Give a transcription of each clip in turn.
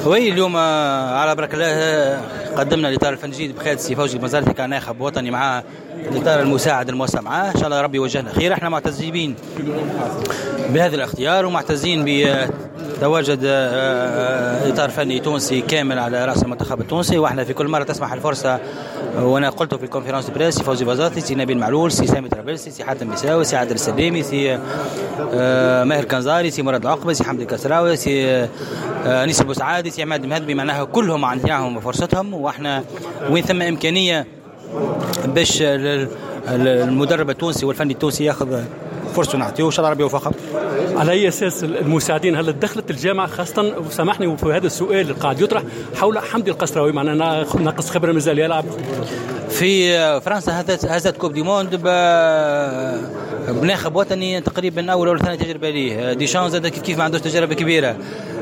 وي اليوم على بركة الله قدمنا الإطار الفني الجديد بقيادة السي فوزي المزارتي كناخب وطني معاه الإطار المساعد الموسع معاه. إن شاء الله ربي يوجهنا خير. احنا معتزين بهذا الاختيار ومعتزين بتواجد إطار فني تونسي كامل على رأس المنتخب التونسي. واحنا في كل مرة تسمح الفرصة، وانا قلته في الكونفرنس بريس، سي فوزي المزارتي، سي نبيل معلول، سي سامي ترابلسي، سي حاتم بيساوي، سي عادل السليمي، سي ماهر كنزاري، سي مراد العقبة، سي حمدي الكسراوي، سي انيس البوسعادي، سي عماد المهدبي، معناها كلهم عندهم فرصتهم. واحنا وين ثم امكانيه باش المدرب التونسي والفني التونسي ياخذ فرصه نعطيه وان شاء الله ربي يوفقه. على اي اساس المساعدين هل دخلت الجامعه خاصه؟ وسامحني وفي هذا السؤال اللي قاعد يطرح حول حمدي القسراوي، معناها ناقص خبره مازال يلعب في فرنسا. هزت كوب دي موند بناخب وطني تقريبا اول ولا ثاني تجربه ليه. ديشان زاد كيف ما عندوش تجربه كبيره.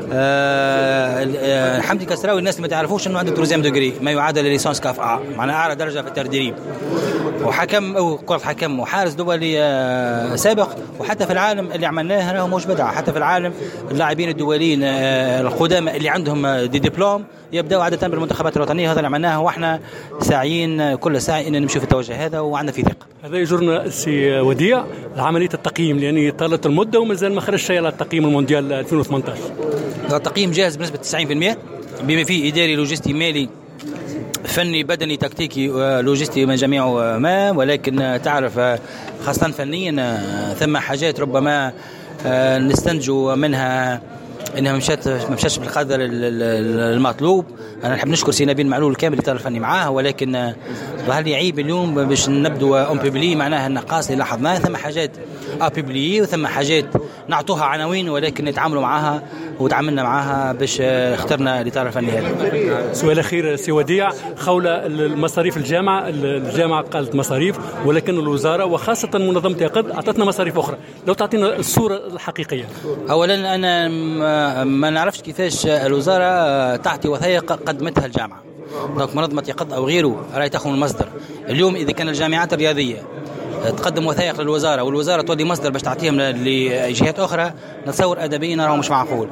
حمدي الكسراوي الناس ما تعرفوش انه عنده تروزيام دوغري ما يعادل ليسانس كاف ا، معناها اعلى درجه في التدريب، وحكم او كره حكم وحارس دولي سابق. وحتى في العالم اللي عملناه راهو مش بدعه، حتى في العالم اللاعبين الدوليين القدامى اللي عندهم دي دبلوم يبداوا عاده بالمنتخبات الوطنيه. هذا اللي عملناه واحنا ساعيين كل ساعه ان نمشي في التوجه هذا وعندنا في ثقه. هذا يجرنا سي وديع لعمليه التقييم، لان طالت المده ومازال ما خرج شيء على التقييم المونديال 2018. التقييم جاهز بنسبه 90% بما فيه اداري لوجستي مالي فني بدني تكتيكي لوجستي من جميعه ما. ولكن تعرف خاصة فنيا ثم حاجات ربما نستنتجوا منها انها ما مشاتش بالقدر المطلوب. انا نحب نشكر سي نبيل معلول كامل الاطار الفني معاه، ولكن ظهر لي عيب اليوم باش نبدو اون بيبلي، معناها النقاص اللي لاحظناه. ثم حاجات ابيبلي وثم حاجات نعطوها عناوين ولكن نتعاملوا معاها وتعاملنا معاها باش اخترنا الاطار الفني هذا. سؤال اخير سي وديع حول المصاريف الجامعه قالت مصاريف، ولكن الوزاره وخاصه منظمه يقظ اعطتنا مصاريف اخرى. لو تعطينا الصوره الحقيقيه. اولا انا ما نعرفش كيفاش الوزاره تعطي وثائق قدمتها الجامعه. دونك منظمه يقظ او غيره راهي تاخذ المصدر. اليوم اذا كان الجامعات الرياضيه تقدم وثائق للوزاره والوزاره تولي مصدر باش تعطيهم لجهات اخرى، نتصور ادبيا راهو مش معقول.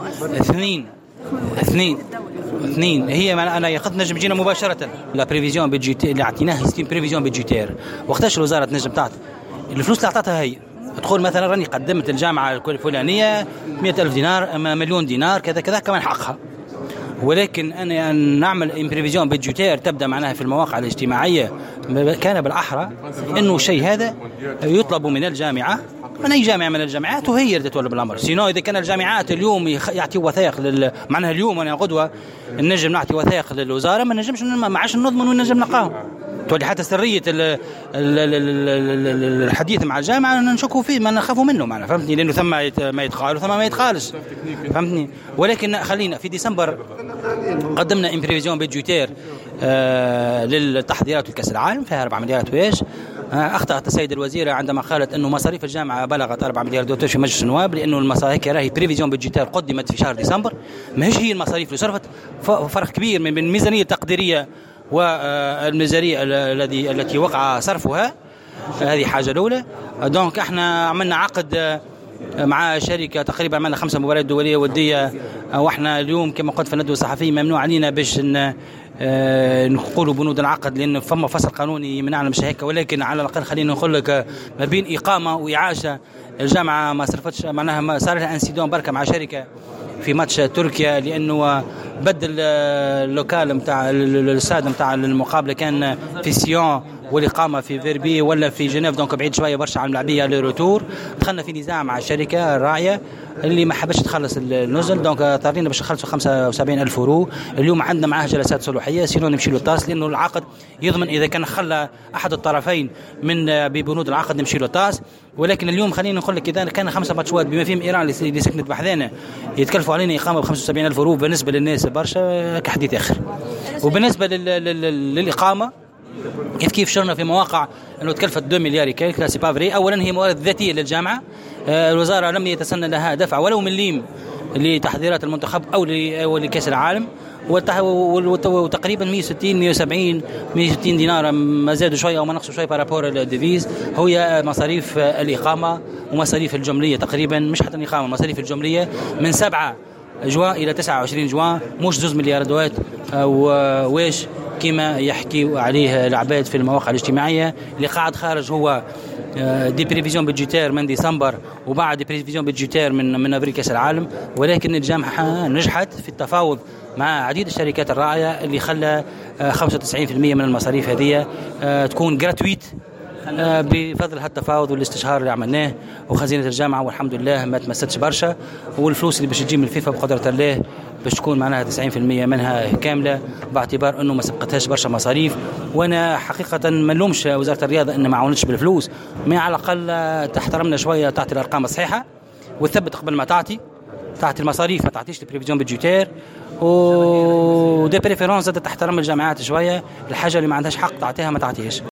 اثنين هي انا يقظ نجم جينا مباشره لا بريفيزيون بيدجيتير اللي عطيناه ستيم بريفيزيون بيدجيتير. وقتاش الوزاره تنجم تعطي الفلوس اللي عطاتها هي؟ تقول مثلا راني قدمت الجامعه الفلانيه 100,000 دينار، مليون دينار، كذا كذا كمان حقها. ولكن أنا نعمل إمبريفيزيون بيدجيتير تبدأ معناها في المواقع الاجتماعية، كان بالأحرى إنه شيء هذا يطلب من الجامعة، من أي جامعة من الجامعات، وهي اللي تتولى بالأمر. سينو إذا كان الجامعات اليوم يعطي وثائق معناها اليوم أنا غدوة نجم نعطي وثائق للوزارة، ما نجمش ما عادش نضمن ونجم نلقاهم. تولي حتى سرية الحديث مع الجامعة نشكوا فيه، ما نخافوا منه معنا، فهمتني؟ لأنه ثم ما يتقال وثم ما يتقالش، فهمتني؟ ولكن خلينا في ديسمبر قدمنا إمبريفيزيون بيدجيتير للتحضيرات لكأس العالم فيها 4 مليارات ويش. أخطأت السيد الوزير عندما قالت أنه مصاريف الجامعة بلغت 4 مليار دولار في مجلس النواب، لأنه المصاريف راهي بريفيزيون بيدجيتير قدمت في شهر ديسمبر، ما هي المصاريف اللي صرفت. فرق كبير من الميزانية التقديرية والميزانية التي وقع صرفها. هذه حاجة الأولى. دونك احنا عملنا عقد مع شركة تقريبا عملنا 5 مباريات دولية ودية، واحنا اليوم كما قلت في الندوة الصحفية ممنوع علينا باش نقولوا بنود العقد لأن فما فصل قانوني يمنعنا مش هيك، ولكن على الأقل خلينا نقول لك ما بين إقامة وإعاشة الجامعة ما صرفتش، معناها ما صار لها انسيدون بركة مع شركة في ماتش تركيا، لأنه بدل اللوكال متاع الاستاد متاع المقابلة كان في سيون والإقامة في فيربي ولا في جنيف، دونك بعيد شوية برشا عن الملاعبية للروتور. دخلنا في نزاع مع الشركة الراعية اللي ما حبش تخلص النزل، دونك اضطرينا باش نخلصوا 75,000 يورو. اليوم عندنا معاه جلسات صلوحية سينو نمشي له طاس، لأنه العقد يضمن إذا كان خلى أحد الطرفين من ببنود العقد نمشي له طاس. ولكن اليوم خلينا نقول لك إذا كان 5 ماتشات بما فيهم إيران اللي سكنت بحذانا يتكلفوا علينا إقامة ب75,000 يورو، بالنسبة للناس برشا كحديث آخر. وبالنسبة للإقامة كيف شرنا في مواقع أنه تكلفت 2 مليار كيك سي بافري. أولا هي موارد ذاتية للجامعة، الوزارة لم يتسنى لها دفع ولو مليم لتحضيرات المنتخب أو لكأس العالم، وتقريبا 160 دينار ما زادوا شويه او ما نقصوا شويه بارابور الديفيز، هي مصاريف الاقامه ومصاريف الجمليه تقريبا، مش حتى الاقامه، مصاريف الجمليه من 7 جوا إلى 29 جوان، مش 2 مليار دوات ويش كما يحكي عليه العباد في المواقع الاجتماعية. اللي قاعد خارج هو دي بريفيزيون بيدجيتير من ديسمبر وبعد دي بريفيزيون بيدجيتير من افريل كاس العالم، ولكن الجامعة نجحت في التفاوض مع عديد الشركات الراعية اللي خلى 95% من المصاريف هذه تكون جراتويت بفضل هالتفاوض والاستشهار اللي عملناه، وخزينة الجامعة والحمد لله ما تمستش برشا، والفلوس اللي باش تجي من الفيفا بقدرة الله باش تكون معناها 90% منها كاملة، باعتبار انه ما سبقتهاش برشا مصاريف. وانا حقيقة ما نلومش وزارة الرياضة ان ما عاونتش بالفلوس، ما على الاقل تحترمنا شوية، تعطي الارقام الصحيحة وتثبت قبل ما تعطي المصاريف، ما تعطيش البريفيزيون بيدجيتير، ودي بريفيرونس تحترم الجامعات شوية، الحاجة اللي ما عندهاش حق تعطيها ما تعطيهاش.